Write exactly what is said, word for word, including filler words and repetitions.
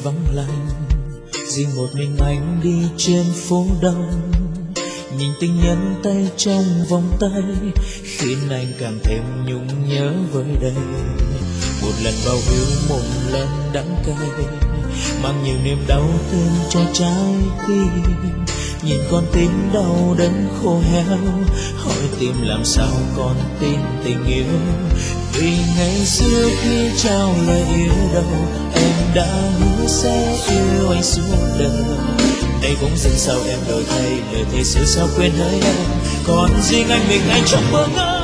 vắng lặng, riêng một mình anh đi trên phố đông, nhìn tình nhân tay trong vòng tay khiến anh càng thêm nhung nhớ với đây. Một lần bao hiu, một lần đắng cay, mang nhiều niềm đau thương cho trái tim. Nhìn con tim đau đớn khô héo, hỏi tim làm sao còn tin tình yêu. Vì ngày xưa khi trao lời yêu đầu, em đã hứa sẽ yêu anh suốt đời. Nay bỗng dưng sao em đổi thay, lời thề xưa sao quên hỡi em, còn riêng anh mình anh trong mơ ngỡ.